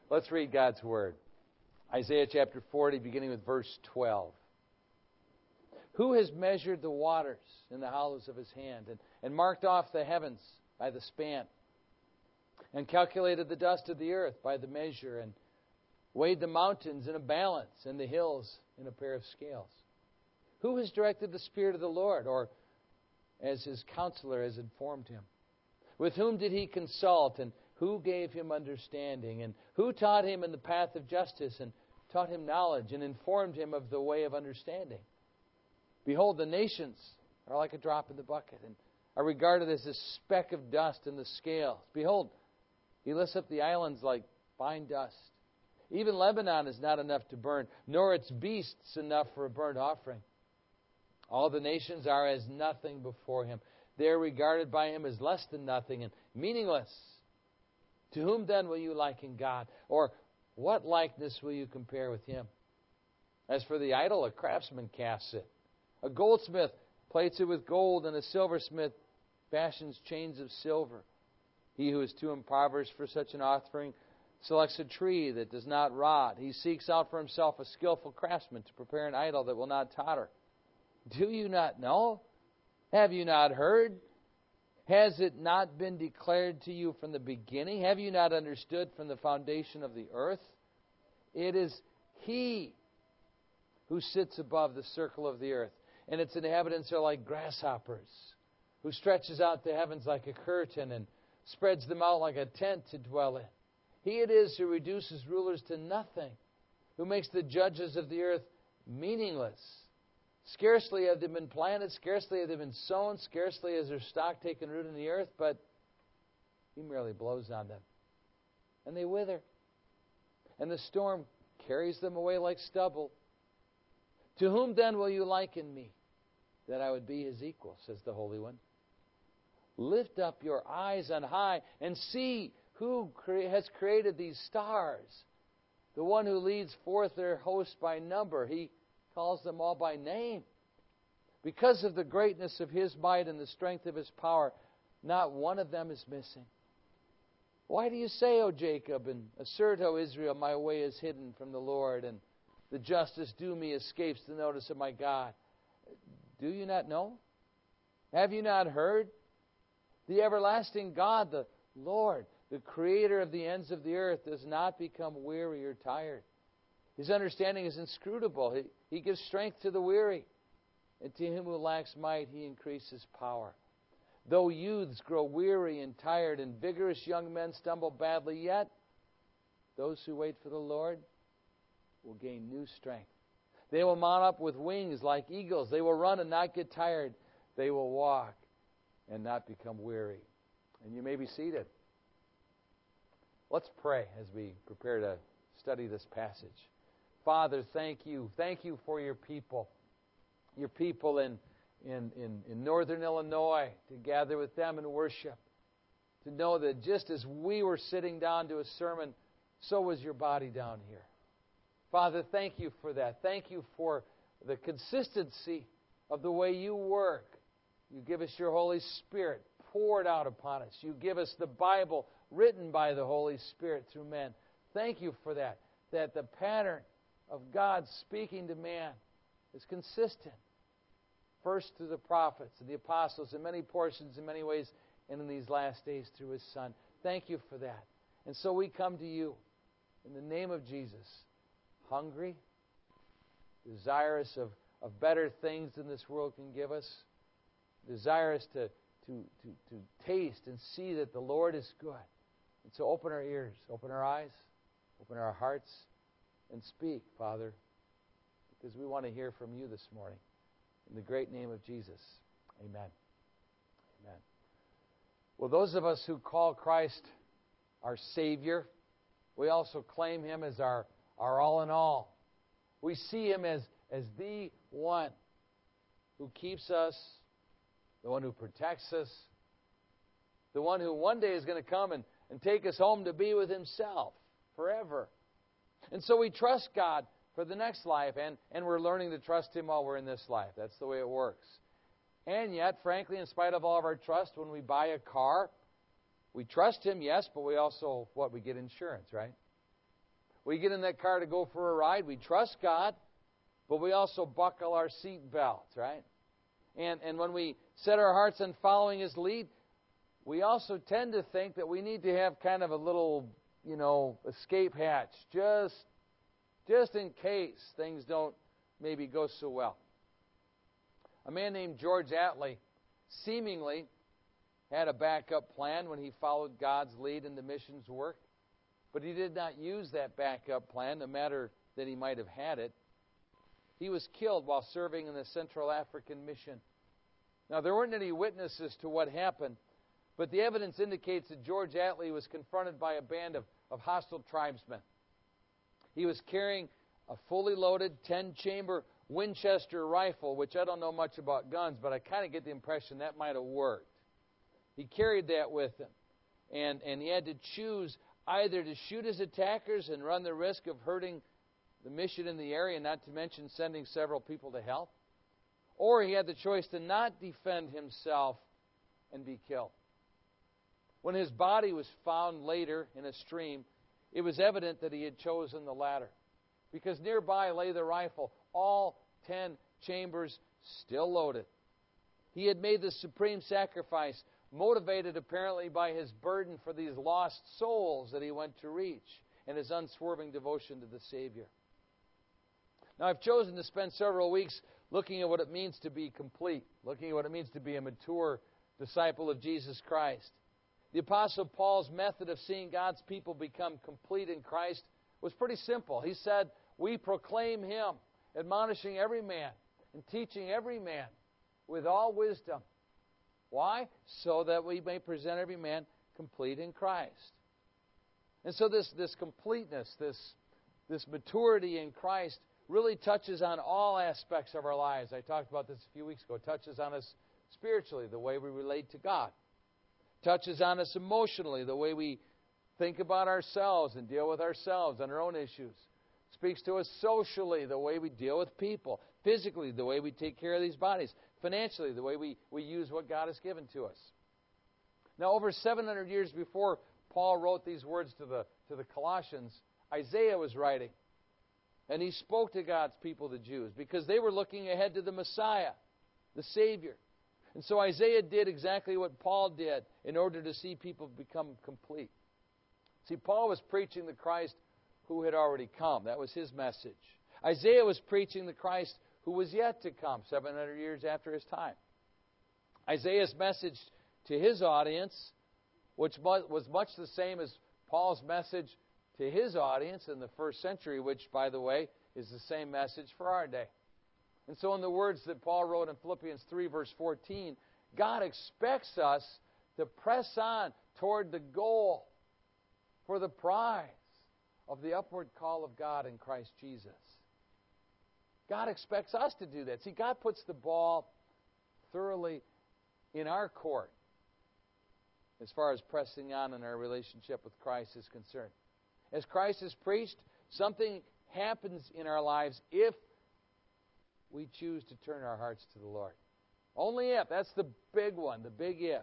Let's read God's Word. Isaiah chapter 40, beginning with verse 12. Who has measured the waters in the hollows of his hand, and marked off the heavens by the span, and calculated the dust of the earth by the measure, and weighed the mountains in a balance, and the hills in a pair of scales? Who has directed the Spirit of the Lord, or as his counselor has informed him? With whom did he consult, and who gave him understanding? And who taught him in the path of justice, and taught him knowledge, and informed him of the way of understanding? Behold, the nations are like a drop in the bucket, and are regarded as a speck of dust in the scales. Behold, he lifts up the islands like fine dust. Even Lebanon is not enough to burn, nor its beasts enough for a burnt offering. All the nations are as nothing before him. They are regarded by him as less than nothing and meaningless. To whom then will you liken God? Or what likeness will you compare with him? As for the idol, a craftsman casts it. A goldsmith plates it with gold, and a silversmith fashions chains of silver. He who is too impoverished for such an offering selects a tree that does not rot. He seeks out for himself a skillful craftsman to prepare an idol that will not totter. Do you not know? Have you not heard? Has it not been declared to you from the beginning? Have you not understood from the foundation of the earth? It is He who sits above the circle of the earth, and its inhabitants are like grasshoppers, who stretches out the heavens like a curtain and spreads them out like a tent to dwell in. He it is who reduces rulers to nothing, who makes the judges of the earth meaningless. Scarcely have they been planted, scarcely have they been sown, scarcely has their stock taken root in the earth, but He merely blows on them, and they wither. And the storm carries them away like stubble. To whom then will you liken me, that I would be His equal, says the Holy One? Lift up your eyes on high and see who has created these stars. The one who leads forth their host by number. He calls them all by name. Because of the greatness of His might and the strength of His power, not one of them is missing. Why do you say, O Jacob, and assert, O Israel, my way is hidden from the Lord, and the justice due me escapes the notice of my God? Do you not know? Have you not heard? The everlasting God, the Lord, the Creator of the ends of the earth, does not become weary or tired. His understanding is inscrutable. He gives strength to the weary, and to him who lacks might He increases power. Though youths grow weary and tired, and vigorous young men stumble badly, yet those who wait for the Lord will gain new strength. They will mount up with wings like eagles. They will run and not get tired. They will walk and not become weary. And you may be seated. Let's pray as we prepare to study this passage. Father, thank you. Thank you for your people. Your people in northern Illinois, to gather with them and worship. To know that just as we were sitting down to a sermon, so was your body down here. Father, thank you for that. Thank you for the consistency of the way you work. You give us your Holy Spirit poured out upon us. You give us the Bible written by the Holy Spirit through men. Thank you for that. That the pattern of God speaking to man is consistent. First through the prophets and the apostles, in many portions, in many ways, and in these last days through His Son. Thank you for that. And so we come to you in the name of Jesus, hungry, desirous of better things than this world can give us, desirous to taste and see that the Lord is good. And so open our ears, open our eyes, open our hearts, and speak, Father, because we want to hear from you this morning. In the great name of Jesus, amen. Amen. Well, those of us who call Christ our Savior, we also claim Him as our all in all. We see Him as the one who keeps us, the one who protects us, the one who one day is going to come and take us home to be with Himself forever. And so we trust God for the next life, and we're learning to trust Him while we're in this life. That's the way it works. And yet, frankly, in spite of all of our trust, when we buy a car, we trust Him, yes, but we also, we get insurance, right? we get in that car to go for a ride, we trust God, but we also buckle our seat belts, right? And when we set our hearts on following His lead, we also tend to think that we need to have kind of a little, escape hatch, just in case things don't maybe go so well. A man named George Attlee seemingly had a backup plan when he followed God's lead in the missions work, but he did not use that backup plan, no matter that he might have had it. He was killed while serving in the Central African mission. Now, there weren't any witnesses to what happened, but the evidence indicates that George Attlee was confronted by a band of hostile tribesmen. He was carrying a fully loaded 10-chamber Winchester rifle, which I don't know much about guns, but I kind of get the impression that might have worked. He carried that with him, and he had to choose either to shoot his attackers and run the risk of hurting the mission in the area, not to mention sending several people to hell, or he had the choice to not defend himself and be killed. When his body was found later in a stream, it was evident that he had chosen the latter, because nearby lay the rifle, all 10 chambers still loaded. He had made the supreme sacrifice, motivated apparently by his burden for these lost souls that he went to reach and his unswerving devotion to the Savior. Now, I've chosen to spend several weeks looking at what it means to be complete, looking at what it means to be a mature disciple of Jesus Christ. The Apostle Paul's method of seeing God's people become complete in Christ was pretty simple. He said, "We proclaim Him, admonishing every man and teaching every man with all wisdom." Why? So that we may present every man complete in Christ. And so this completeness, this maturity in Christ really touches on all aspects of our lives. I talked about this a few weeks ago. It touches on us spiritually, the way we relate to God. It touches on us emotionally, the way we think about ourselves and deal with ourselves and our own issues. It speaks to us socially, the way we deal with people. Physically, the way we take care of these bodies. Financially, the way we use what God has given to us. Now, over 700 years before Paul wrote these words to the Colossians, Isaiah was writing. And he spoke to God's people, the Jews, because they were looking ahead to the Messiah, the Savior. And so Isaiah did exactly what Paul did in order to see people become complete. See, Paul was preaching the Christ who had already come. That was his message. Isaiah was preaching the Christ who was yet to come 700 years after his time. Isaiah's message to his audience, which was much the same as Paul's message to his audience in the first century, which, by the way, is the same message for our day. And so in the words that Paul wrote in Philippians 3, verse 14, God expects us to press on toward the goal for the prize of the upward call of God in Christ Jesus. God expects us to do that. See, God puts the ball thoroughly in our court as far as pressing on in our relationship with Christ is concerned. As Christ is preached, something happens in our lives if we choose to turn our hearts to the Lord. Only if. That's the big one, the big if.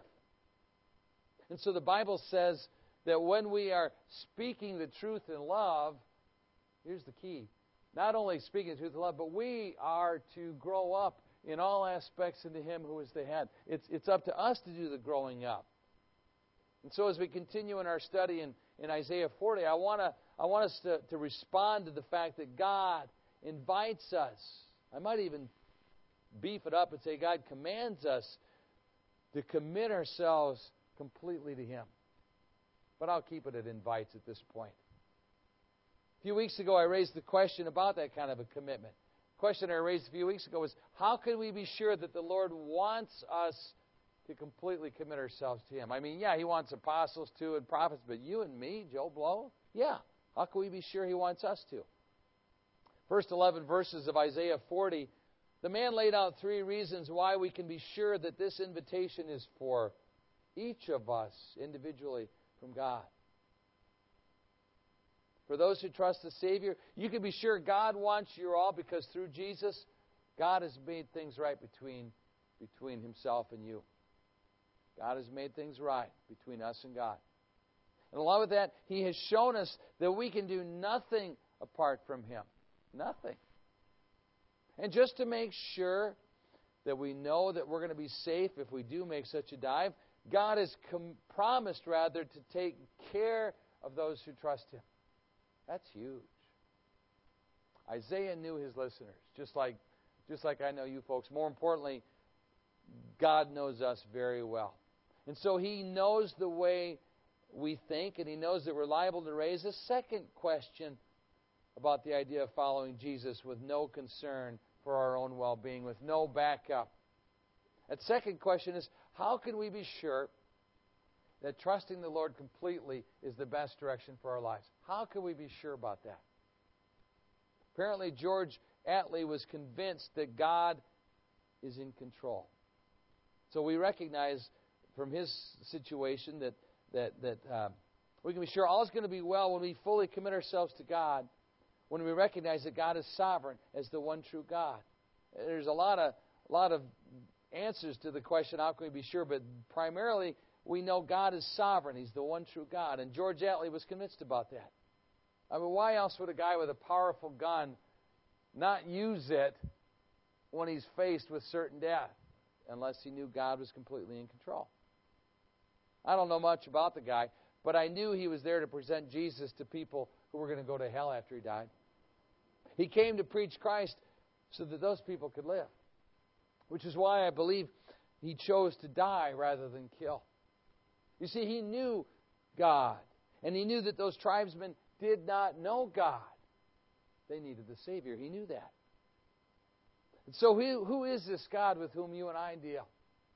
And so the Bible says that when we are speaking the truth in love, here's the key. Not only speaking the truth in love, but we are to grow up in all aspects into Him who is the head. It's up to us to do the growing up. And so as we continue in our study in Isaiah 40, I want us to respond to the fact that God invites us. I might even beef it up and say God commands us to commit ourselves completely to Him. But I'll keep it at invites at this point. A few weeks ago, I raised the question about that kind of a commitment. The question I raised a few weeks ago was, how can we be sure that the Lord wants us to completely commit ourselves to Him? I mean, yeah, He wants apostles too and prophets, but you and me, Joe Blow? Yeah. How can we be sure He wants us to? First 11 verses of Isaiah 40, the man laid out 3 reasons why we can be sure that this invitation is for each of us individually from God. For those who trust the Savior, you can be sure God wants you all because through Jesus, God has made things right between Himself and you. God has made things right between us and God. And along with that, He has shown us that we can do nothing apart from Him. Nothing. And just to make sure that we know that we're going to be safe if we do make such a dive, God has promised, rather, to take care of those who trust Him. That's huge. Isaiah knew his listeners, just like I know you folks. More importantly, God knows us very well. And so He knows the way we think, and He knows that we're liable to raise a second question about the idea of following Jesus with no concern for our own well-being, with no backup. That second question is, how can we be sure that trusting the Lord completely is the best direction for our lives? How can we be sure about that? Apparently, George Attlee was convinced that God is in control. So we recognize from his situation that we can be sure all is going to be well when we fully commit ourselves to God, when we recognize that God is sovereign as the one true God. There's a lot of answers to the question, how can we be sure? But primarily, we know God is sovereign. He's the one true God. And George Attlee was convinced about that. I mean, why else would a guy with a powerful gun not use it when he's faced with certain death, unless he knew God was completely in control? I don't know much about the guy, but I knew he was there to present Jesus to people who were going to go to hell after he died. He came to preach Christ so that those people could live, which is why I believe he chose to die rather than kill. You see, he knew God, and he knew that those tribesmen did not know God. They needed the Savior. He knew that. And so who is this God with whom you and I deal?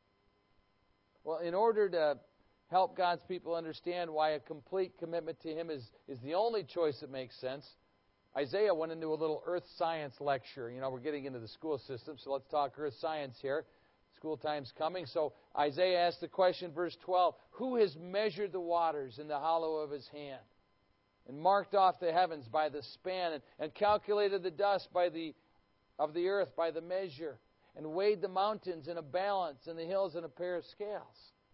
Well, in order to help God's people understand why a complete commitment to Him is the only choice that makes sense, Isaiah went into a little earth science lecture. You know, we're getting into the school system, so let's talk earth science here. School time's coming. So Isaiah asked the question, verse 12, who has measured the waters in the hollow of His hand, and marked off the heavens by the span, and calculated the dust of the earth by the measure, and weighed the mountains in a balance, and the hills in a pair of scales?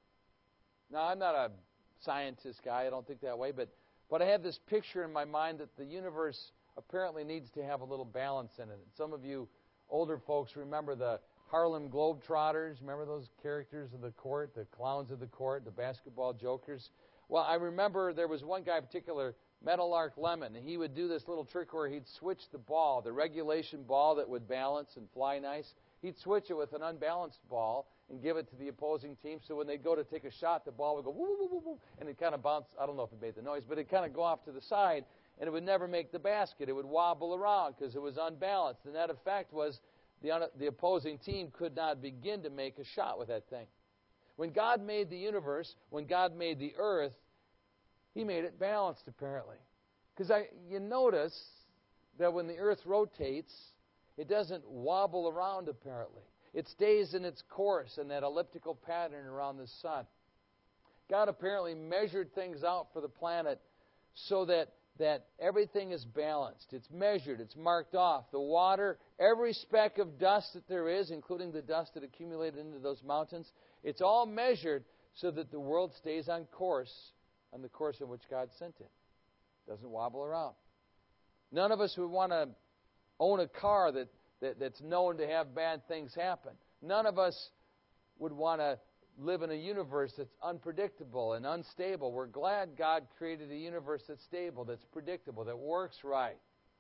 Now, I'm not a scientist guy. I don't think that way. But I have this picture in my mind that the universe apparently needs to have a little balance in it. And some of you older folks remember the Harlem Globetrotters. Remember those characters of the court, the clowns of the court, the basketball jokers? Well, I remember there was one guy in particular, Meadowlark Lemon, and he would do this little trick where he'd switch the ball, the regulation ball that would balance and fly nice. He'd switch it with an unbalanced ball and give it to the opposing team, so when they go to take a shot, the ball would go woo, woo, woo, woo, and it kind of bounce. I don't know if it made the noise, but it kind of go off to the side, and it would never make the basket. It would wobble around because it was unbalanced. And that effect was the opposing team could not begin to make a shot with that thing. When God made the universe, when God made the earth, He made it balanced, apparently. Because you notice that when the earth rotates, it doesn't wobble around, apparently. It stays in its course in that elliptical pattern around the sun. God apparently measured things out for the planet so that everything is balanced. It's measured. It's marked off. The water, every speck of dust that there is, including the dust that accumulated into those mountains, it's all measured so that the world stays on the course in which God sent it. It doesn't wobble around. None of us would want to own a car that's known to have bad things happen. None of us would want to live in a universe that's unpredictable and unstable. We're glad God created a universe that's stable, that's predictable, that works right.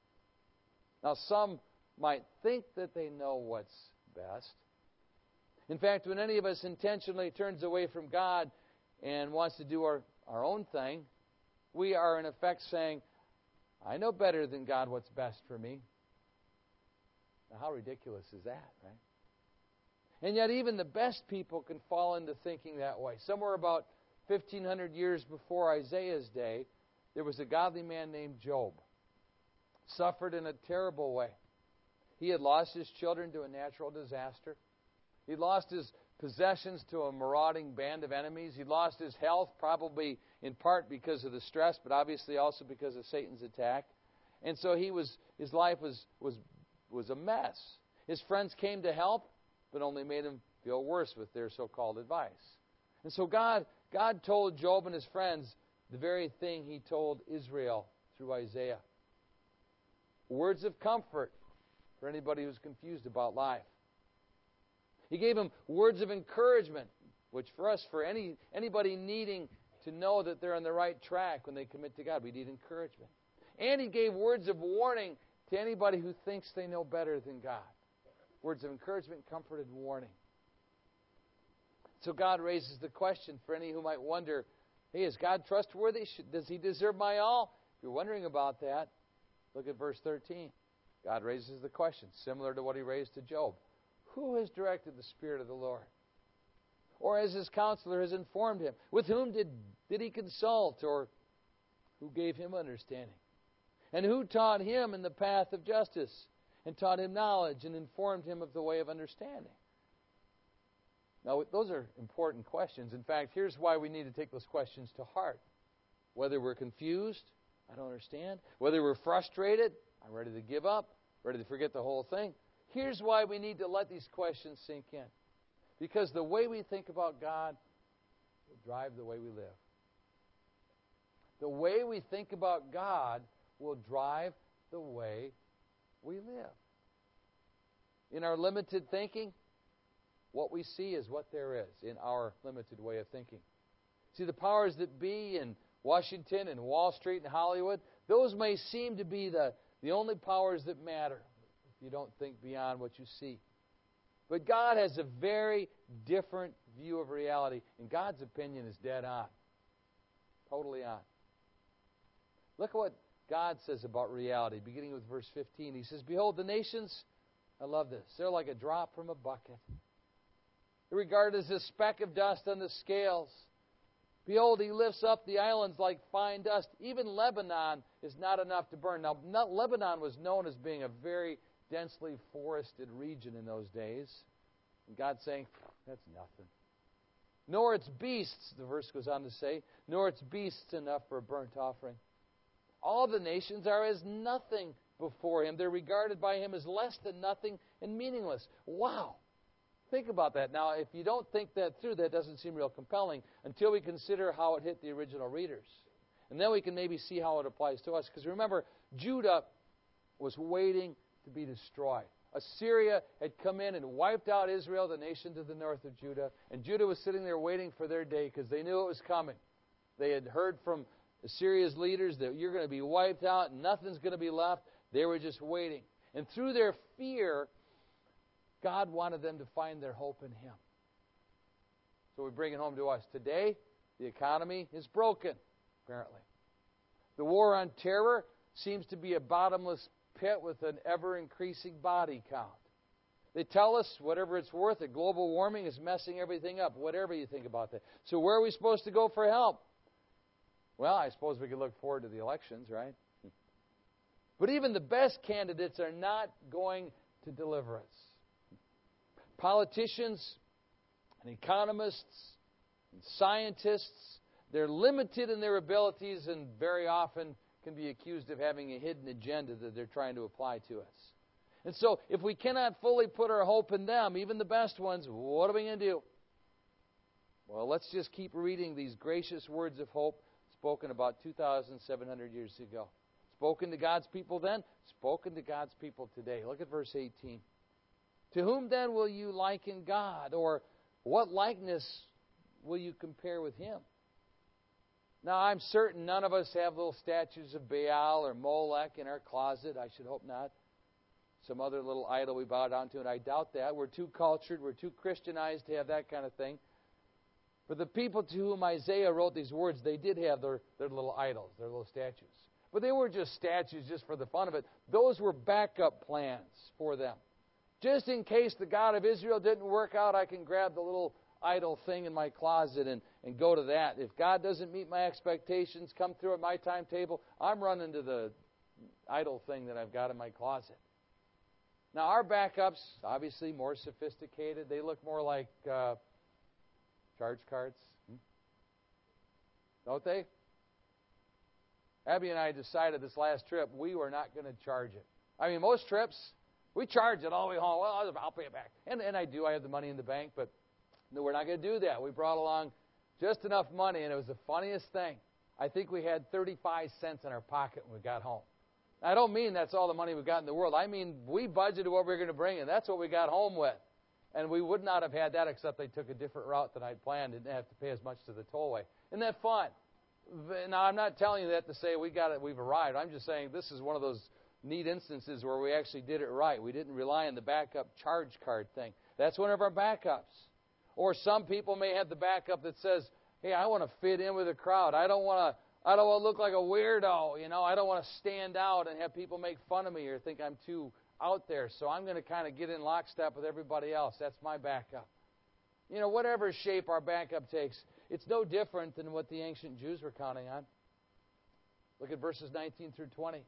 Now, some might think that they know what's best. In fact, when any of us intentionally turns away from God and wants to do our own thing, we are in effect saying, I know better than God what's best for me. Now, how ridiculous is that, right? And yet even the best people can fall into thinking that way. Somewhere about 1,500 years before Isaiah's day, there was a godly man named Job. Suffered in a terrible way. He had lost his children to a natural disaster. He lost his possessions to a marauding band of enemies. He lost his health, probably in part because of the stress, but obviously also because of Satan's attack. And so his life was a mess. His friends came to help, but only made him feel worse with their so-called advice. And so God told Job and his friends, the very thing He told Israel through Isaiah. Words of comfort for anybody who's confused about life. He gave them words of encouragement, which for us, for anybody needing to know that they're on the right track when they commit to God, we need encouragement. And He gave words of warning to anybody who thinks they know better than God. Words of encouragement, comfort, and warning. So God raises the question for any who might wonder, hey, is God trustworthy? Does He deserve my all? If you're wondering about that, look at verse 13. God raises the question, similar to what He raised to Job. Who has directed the Spirit of the Lord? Or as His counselor has informed him? With whom did He consult? Or who gave him understanding? And who taught him in the path of justice? And taught him knowledge and informed him of the way of understanding? Now, those are important questions. In fact, here's why we need to take those questions to heart. Whether we're confused, I don't understand. Whether we're frustrated, I'm ready to give up, ready to forget the whole thing. Here's why we need to let these questions sink in. Because the way we think about God will drive the way we live. The way we think about God will drive the way we live. In our limited thinking, what we see is what there is in our limited way of thinking. See, the powers that be in Washington and Wall Street and Hollywood, those may seem to be the only powers that matter if you don't think beyond what you see. But God has a very different view of reality, and God's opinion is dead on. Totally on. Look at what God says about reality, beginning with verse 15. He says, Behold, the nations, I love this, they're like a drop from a bucket. They're regarded as a speck of dust on the scales. Behold, He lifts up the islands like fine dust. Even Lebanon is not enough to burn. Now, Lebanon was known as being a very densely forested region in those days. And God's saying, that's nothing. Nor its beasts, the verse goes on to say, nor its beasts enough for a burnt offering. All the nations are as nothing before Him. They're regarded by Him as less than nothing and meaningless. Wow. Think about that. Now, if you don't think that through, that doesn't seem real compelling until we consider how it hit the original readers. And then we can maybe see how it applies to us. Because remember, Judah was waiting to be destroyed. Assyria had come in and wiped out Israel, the nation to the north of Judah. And Judah was sitting there waiting for their day because they knew it was coming. They had heard from Assyria's leaders that you're going to be wiped out and nothing's going to be left. They were just waiting. And through their fear, God wanted them to find their hope in Him. So we bring it home to us. Today, the economy is broken, apparently. The war on terror seems to be a bottomless pit with an ever-increasing body count. They tell us, whatever it's worth, that global warming is messing everything up, whatever you think about that. So where are we supposed to go for help? Well, I suppose we could look forward to the elections, right? But even the best candidates are not going to deliver us. Politicians and economists and scientists, they're limited in their abilities and very often can be accused of having a hidden agenda that they're trying to apply to us. And so if we cannot fully put our hope in them, even the best ones, what are we going to do? Well, let's just keep reading these gracious words of hope spoken about 2,700 years ago. Spoken to God's people then, spoken to God's people today. Look at verse 18. To whom then will you liken God? Or what likeness will you compare with Him? Now, I'm certain none of us have little statues of Baal or Molech in our closet. I should hope not. Some other little idol we bow down to, and I doubt that. We're too cultured, we're too Christianized to have that kind of thing. But the people to whom Isaiah wrote these words, they did have their little idols, their little statues. But they weren't just statues just for the fun of it. Those were backup plans for them. Just in case the God of Israel didn't work out, I can grab the little idol thing in my closet and go to that. If God doesn't meet my expectations, come through at my timetable, I'm running to the idol thing that I've got in my closet. Now, our backups, obviously more sophisticated. They look more like charge cards. Don't they? Abby and I decided this last trip we were not going to charge it. I mean, most trips, we charge it all the way home. Well, I'll pay it back. And I do. I have the money in the bank, but no, we're not going to do that. We brought along just enough money, and it was the funniest thing. I think we had 35 cents in our pocket when we got home. I don't mean that's all the money we got in the world. I mean we budgeted what we were going to bring, and that's what we got home with. And we would not have had that except they took a different route than I'd planned and didn't have to pay as much to the tollway. Isn't that fun? Now, I'm not telling you that to say we've arrived. I'm just saying this is one of those neat instances where we actually did it right. We didn't rely on the backup charge card thing. That's one of our backups. Or some people may have the backup that says, hey, I want to fit in with the crowd. I don't want to look like a weirdo. I don't want to stand out and have people make fun of me or think I'm too out there. So I'm going to kind of get in lockstep with everybody else. That's my backup. Whatever shape our backup takes, it's no different than what the ancient Jews were counting on. Look at verses 19 through 20.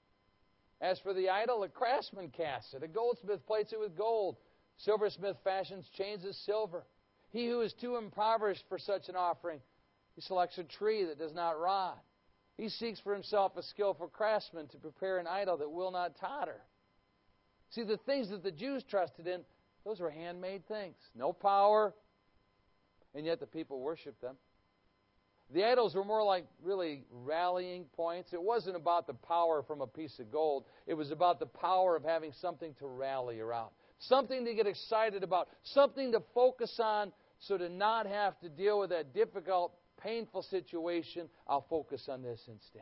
As for the idol, a craftsman casts it. A goldsmith plates it with gold. Silversmith fashions chains of silver. He who is too impoverished for such an offering, he selects a tree that does not rot. He seeks for himself a skillful craftsman to prepare an idol that will not totter. See, the things that the Jews trusted in, those were handmade things. No power, and yet the people worshiped them. The idols were more like really rallying points. It wasn't about the power from a piece of gold. It was about the power of having something to rally around. Something to get excited about. Something to focus on so to not have to deal with that difficult, painful situation. I'll focus on this instead.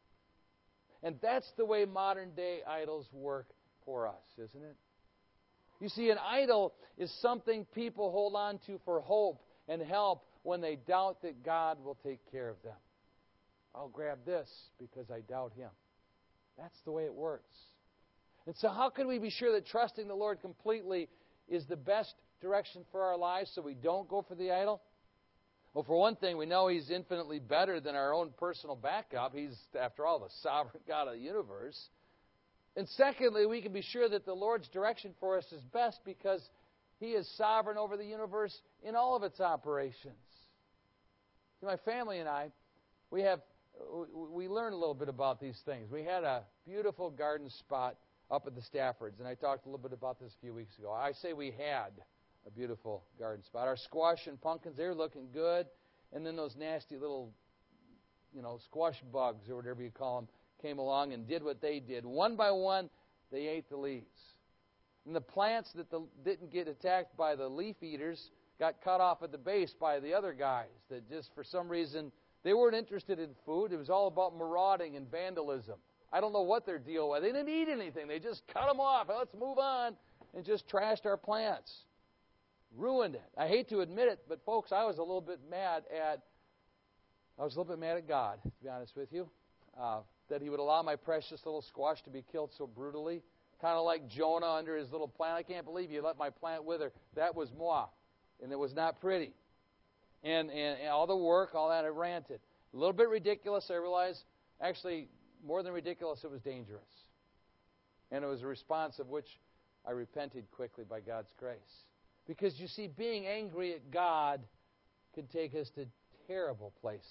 And that's the way modern day idols work for us, isn't it? You see, an idol is something people hold on to for hope and help when they doubt that God will take care of them. I'll grab this because I doubt Him. That's the way it works. And so how can we be sure that trusting the Lord completely is the best direction for our lives so we don't go for the idol? Well, for one thing, we know He's infinitely better than our own personal backup. He's, after all, the sovereign God of the universe. And secondly, we can be sure that the Lord's direction for us is best because He is sovereign over the universe in all of its operations. See, my family and I, we learned a little bit about these things. We had a beautiful garden spot up at the Staffords, and I talked a little bit about this a few weeks ago. I say we had a beautiful garden spot. Our squash and pumpkins, they were looking good, and then those nasty little, squash bugs or whatever you call them, came along and did what they did. One by one, they ate the leaves. And the plants that didn't get attacked by the leaf eaters got cut off at the base by the other guys that just for some reason, they weren't interested in food. It was all about marauding and vandalism. I don't know what their deal was. They didn't eat anything. They just cut them off. Let's move on. And just trashed our plants. Ruined it. I hate to admit it, but folks, I was a little bit mad at God, to be honest with you. That He would allow my precious little squash to be killed so brutally. Kind of like Jonah under his little plant. I can't believe you let my plant wither. That was moi. And it was not pretty. And all the work, all that, I ranted. A little bit ridiculous, I realize. Actually, more than ridiculous, it was dangerous. And it was a response of which I repented quickly by God's grace. Because, you see, being angry at God can take us to terrible places.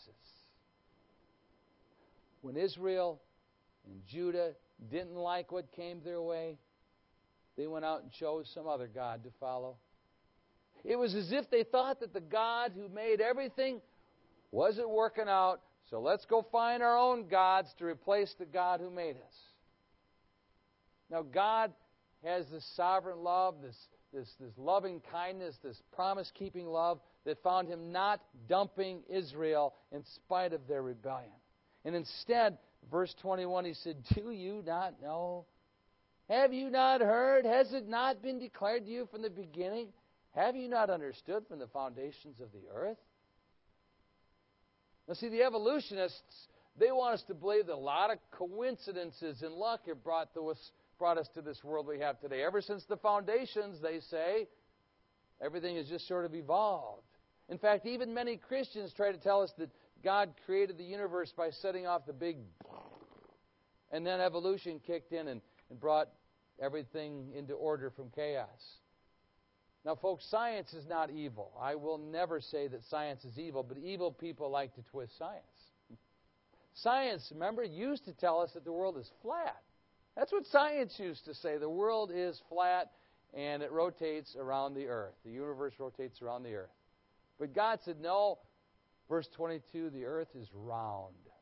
When Israel and Judah didn't like what came their way, they went out and chose some other god to follow. It was as if they thought that the God who made everything wasn't working out, so let's go find our own gods to replace the God who made us. Now, God has this sovereign love, this loving kindness, this promise-keeping love that found Him not dumping Israel in spite of their rebellion. And instead, verse 21, He said, "Do you not know? Have you not heard? Has it not been declared to you from the beginning? Have you not understood from the foundations of the earth?" Now see, the evolutionists, they want us to believe that a lot of coincidences and luck have brought us to this world we have today. Ever since the foundations, they say, everything has just sort of evolved. In fact, even many Christians try to tell us that God created the universe by setting off the big, and then evolution kicked in and brought everything into order from chaos. Now, folks, science is not evil. I will never say that science is evil, but evil people like to twist science. Science, remember, used to tell us that the world is flat. That's what science used to say. The world is flat, and it rotates around the earth. The universe rotates around the earth. But God said, no, verse 22, the earth is round.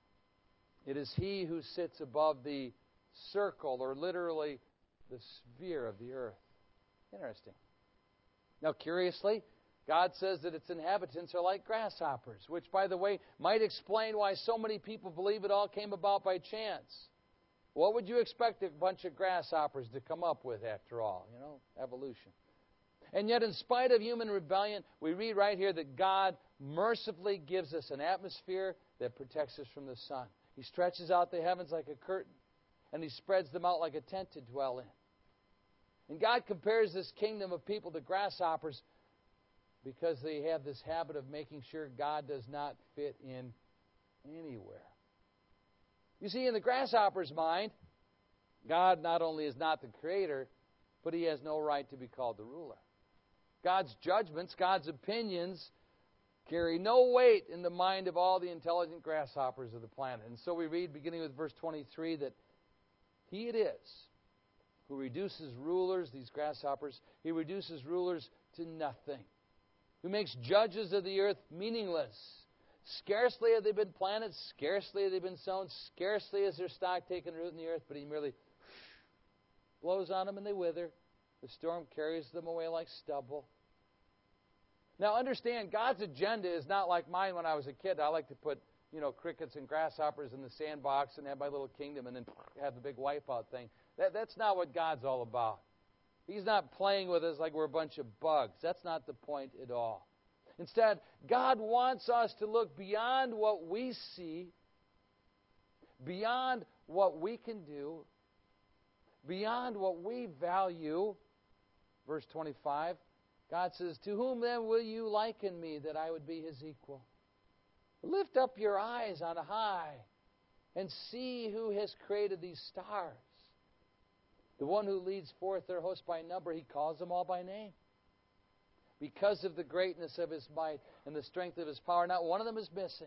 It is He who sits above the circle, or literally the sphere of the earth. Interesting. Now, curiously, God says that its inhabitants are like grasshoppers, which, by the way, might explain why so many people believe it all came about by chance. What would you expect a bunch of grasshoppers to come up with, after all? Evolution. And yet, in spite of human rebellion, we read right here that God mercifully gives us an atmosphere that protects us from the sun. He stretches out the heavens like a curtain, and He spreads them out like a tent to dwell in. And God compares this kingdom of people to grasshoppers because they have this habit of making sure God does not fit in anywhere. You see, in the grasshopper's mind, God not only is not the creator, but He has no right to be called the ruler. God's judgments, God's opinions, carry no weight in the mind of all the intelligent grasshoppers of the planet. And so we read, beginning with verse 23, that He it is who reduces rulers, these grasshoppers, He reduces rulers to nothing, who makes judges of the earth meaningless. Scarcely have they been planted, scarcely have they been sown, scarcely has their stock taken root in the earth, but He merely blows on them and they wither. The storm carries them away like stubble. Now understand, God's agenda is not like mine when I was a kid. I like to put, crickets and grasshoppers in the sandbox and have my little kingdom and then have the big wipeout thing. That's not what God's all about. He's not playing with us like we're a bunch of bugs. That's not the point at all. Instead, God wants us to look beyond what we see, beyond what we can do, beyond what we value. Verse 25, God says, "To whom then will you liken me that I would be His equal? Lift up your eyes on high and see who has created these stars. The one who leads forth their host by number, He calls them all by name. Because of the greatness of His might and the strength of His power, not one of them is missing."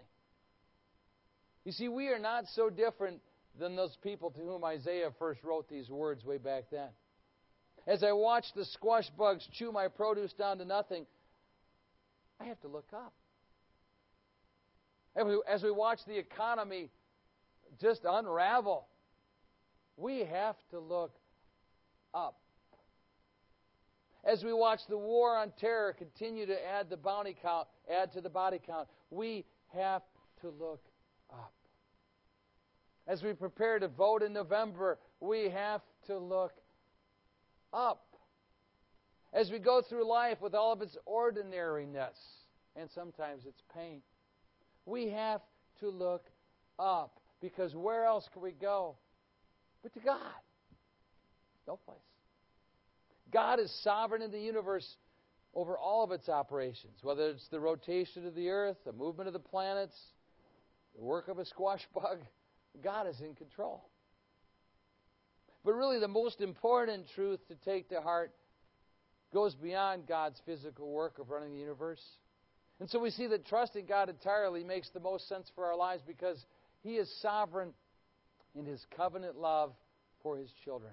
You see, we are not so different than those people to whom Isaiah first wrote these words way back then. As I watch the squash bugs chew my produce down to nothing, I have to look up. As we watch the economy just unravel, we have to look up. As we watch the war on terror continue to add to the body count, we have to look up. As we prepare to vote in November, we have to look up. As we go through life with all of its ordinariness and sometimes its pain, we have to look up, because where else can we go but to God? No place. God is sovereign in the universe over all of its operations, whether it's the rotation of the earth, the movement of the planets, the work of a squash bug. God is in control. But really, the most important truth to take to heart goes beyond God's physical work of running the universe. And so we see that trusting God entirely makes the most sense for our lives, because He is sovereign in His covenant love for His children.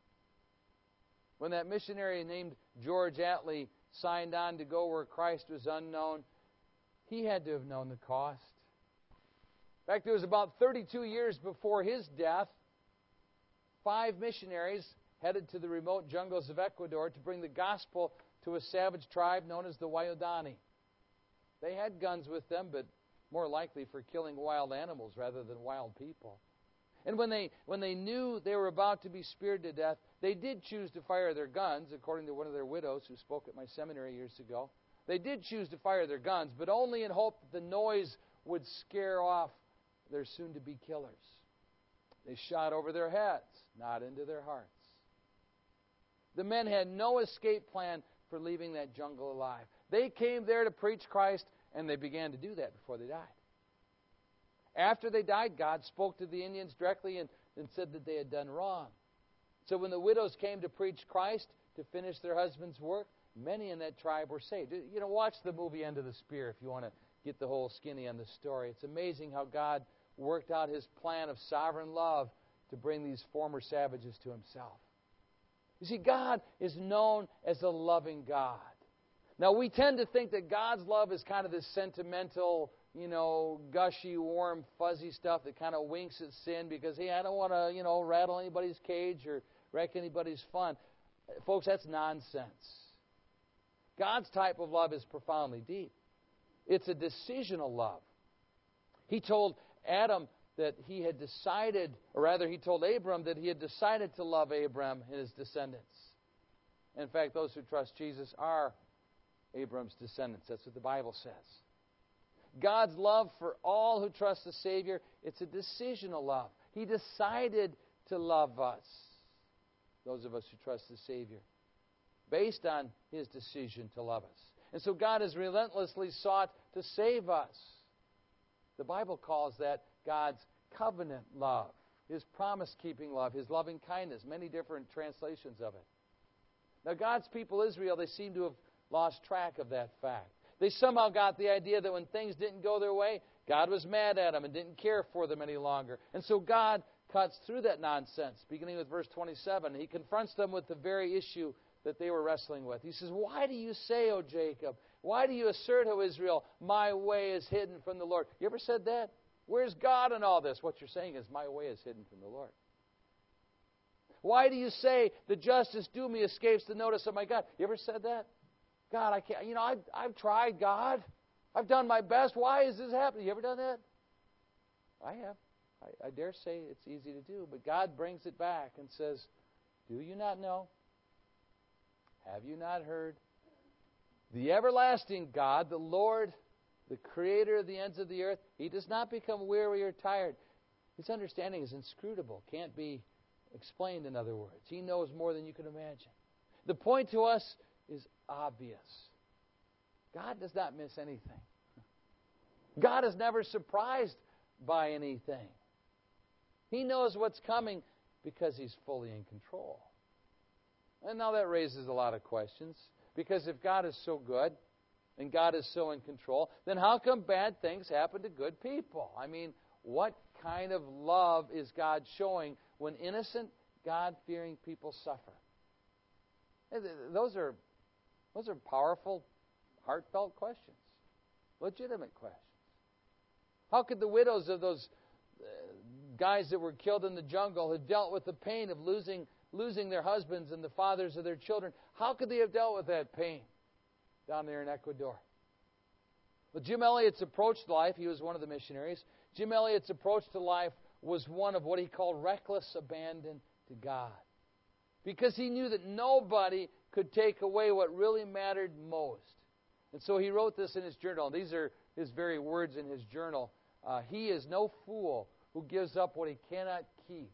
When that missionary named George Attlee signed on to go where Christ was unknown, he had to have known the cost. In fact, it was about 32 years before his death, 5 missionaries headed to the remote jungles of Ecuador to bring the gospel to a savage tribe known as the Waodani. They had guns with them, but more likely for killing wild animals rather than wild people. And when they knew they were about to be speared to death, they did choose to fire their guns, according to one of their widows who spoke at my seminary years ago. They did choose to fire their guns, but only in hope that the noise would scare off their soon-to-be killers. They shot over their heads, not into their hearts. The men had no escape plan for leaving that jungle alive. They came there to preach Christ, and they began to do that before they died. After they died, God spoke to the Indians directly and said that they had done wrong. So when the widows came to preach Christ, to finish their husband's work, many in that tribe were saved. Watch the movie End of the Spear if you want to get the whole skinny on the story. It's amazing how God worked out His plan of sovereign love to bring these former savages to Himself. You see, God is known as a loving God. Now, we tend to think that God's love is kind of this sentimental, gushy, warm, fuzzy stuff that kind of winks at sin because, hey, I don't want to, rattle anybody's cage or wreck anybody's fun. Folks, that's nonsense. God's type of love is profoundly deep. It's a decisional love. He told Adam that he had decided, or rather he told Abram that he had decided to love Abram and his descendants. In fact, those who trust Jesus are Abram's descendants. That's what the Bible says. God's love for all who trust the Savior, it's a decisional love. He decided to love us, those of us who trust the Savior, based on His decision to love us. And so God has relentlessly sought to save us. The Bible calls that God's covenant love, His promise-keeping love, His loving kindness, many different translations of it. Now, God's people, Israel, they seem to have lost track of that fact. They somehow got the idea that when things didn't go their way, God was mad at them and didn't care for them any longer. And so God cuts through that nonsense, beginning with verse 27. He confronts them with the very issue that they were wrestling with. He says, "Why do you say, O Jacob? Why do you assert, O Israel, my way is hidden from the Lord?" You ever said that? Where's God in all this? What you're saying is, my way is hidden from the Lord. Why do you say the justice due me escapes the notice of my God? You ever said that? God, I can't. I've tried, God. I've done my best. Why is this happening? You ever done that? I have. I dare say it's easy to do. But God brings it back and says, "Do you not know? Have you not heard? The everlasting God, the Lord, the Creator of the ends of the earth, He does not become weary or tired." His understanding is inscrutable. Can't be explained, in other words. He knows more than you can imagine. The point to us is obvious. God does not miss anything. God is never surprised by anything. He knows what's coming because He's fully in control. And now that raises a lot of questions. Because if God is so good and God is so in control, then how come bad things happen to good people? I mean, what kind of love is God showing when innocent, God-fearing people suffer? Those are powerful, heartfelt questions. Legitimate questions. How could the widows of those guys that were killed in the jungle have dealt with the pain of losing their husbands and the fathers of their children? How could they have dealt with that pain down there in Ecuador? Well, Jim Elliot's approach to life, he was one of the missionaries. Jim Elliot's approach to life was one of what he called reckless abandon to God. Because he knew that nobody could take away what really mattered most. And so he wrote this in his journal. These are his very words in his journal. He is no fool who gives up what he cannot keep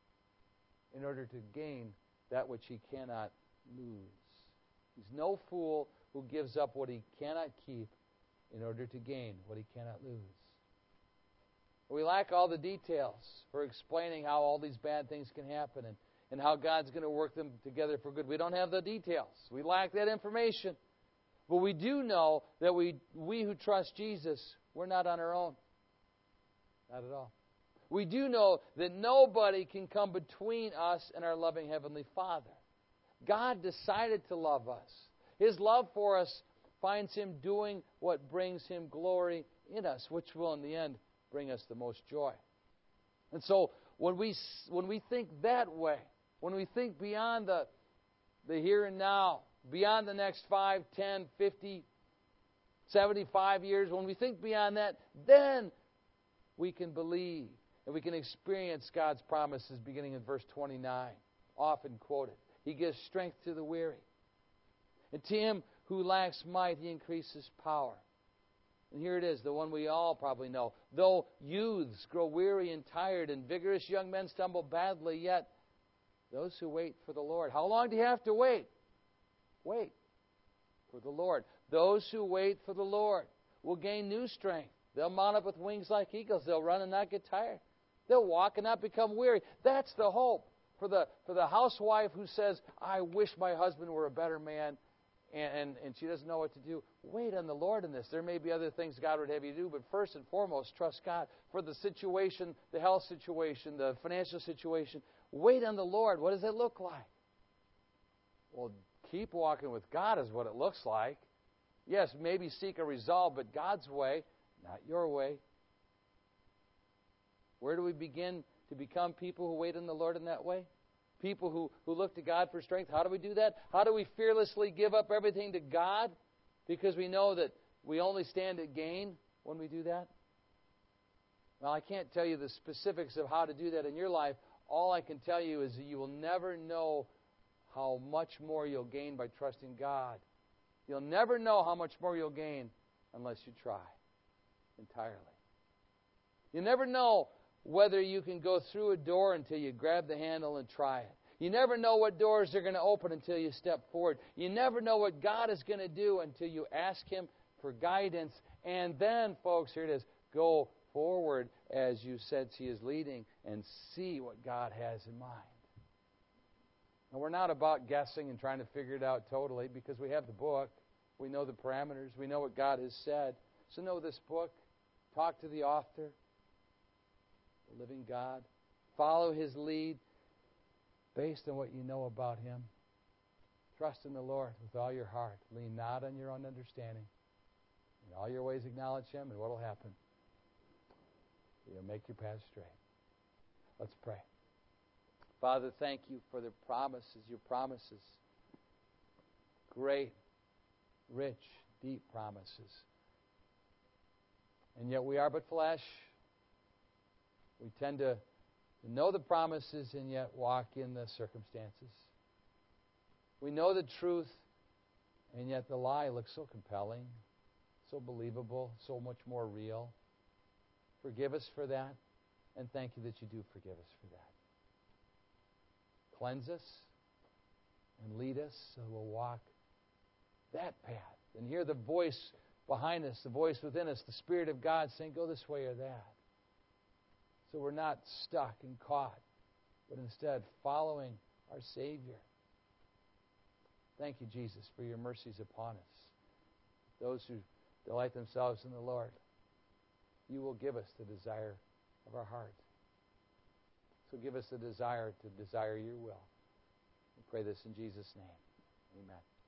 in order to gain that which he cannot lose. He's no fool who gives up what he cannot keep in order to gain what he cannot lose. We lack all the details for explaining how all these bad things can happen and how God's going to work them together for good. We don't have the details. We lack that information. But we do know that we who trust Jesus, we're not on our own. Not at all. We do know that nobody can come between us and our loving Heavenly Father. God decided to love us. His love for us finds Him doing what brings Him glory in us, which will in the end bring us the most joy. And so when we think that way, when we think beyond the here and now, beyond the next 5, 10, 50, 75 years, when we think beyond that, then we can believe and we can experience God's promises beginning in verse 29, often quoted. He gives strength to the weary. And to him who lacks might, He increases power. And here it is, the one we all probably know. Though youths grow weary and tired, and vigorous young men stumble badly, yet those who wait for the Lord. How long do you have to wait? Wait for the Lord. Those who wait for the Lord will gain new strength. They'll mount up with wings like eagles. They'll run and not get tired. They'll walk and not become weary. That's the hope for the housewife who says, "I wish my husband were a better man," and she doesn't know what to do. Wait on the Lord in this. There may be other things God would have you do, but first and foremost, trust God for the situation, the health situation, the financial situation. Wait on the Lord. What does it look like? Well, keep walking with God is what it looks like. Yes, maybe seek a resolve, but God's way, not your way. Where do we begin to become people who wait on the Lord in that way? People who look to God for strength. How do we do that? How do we fearlessly give up everything to God? Because we know that we only stand to gain when we do that. Well, I can't tell you the specifics of how to do that in your life. All I can tell you is that you will never know how much more you'll gain by trusting God. You'll never know how much more you'll gain unless you try entirely. You never know whether you can go through a door until you grab the handle and try it. You never know what doors are going to open until you step forward. You never know what God is going to do until you ask Him for guidance. And then, folks, here it is, go forward as you sense He is leading and see what God has in mind. Now, we're not about guessing and trying to figure it out totally because we have the book. We know the parameters. We know what God has said. So know this book. Talk to the author, the living God. Follow His lead based on what you know about Him. Trust in the Lord with all your heart. Lean not on your own understanding. In all your ways acknowledge Him, and what will happen? He'll make your path straight. Let's pray. Father, thank You for the promises, Your promises. Great, rich, deep promises. And yet we are but flesh. We tend to know the promises and yet walk in the circumstances. We know the truth, and yet the lie looks so compelling, so believable, so much more real. Forgive us for that, and thank You that You do forgive us for that. Cleanse us and lead us so we'll walk that path and hear the voice behind us, the voice within us, the Spirit of God saying, go this way or that. So we're not stuck and caught, but instead following our Savior. Thank You, Jesus, for Your mercies upon us. Those who delight themselves in the Lord, You will give us the desire of our heart. So give us the desire to desire Your will. We pray this in Jesus' name. Amen.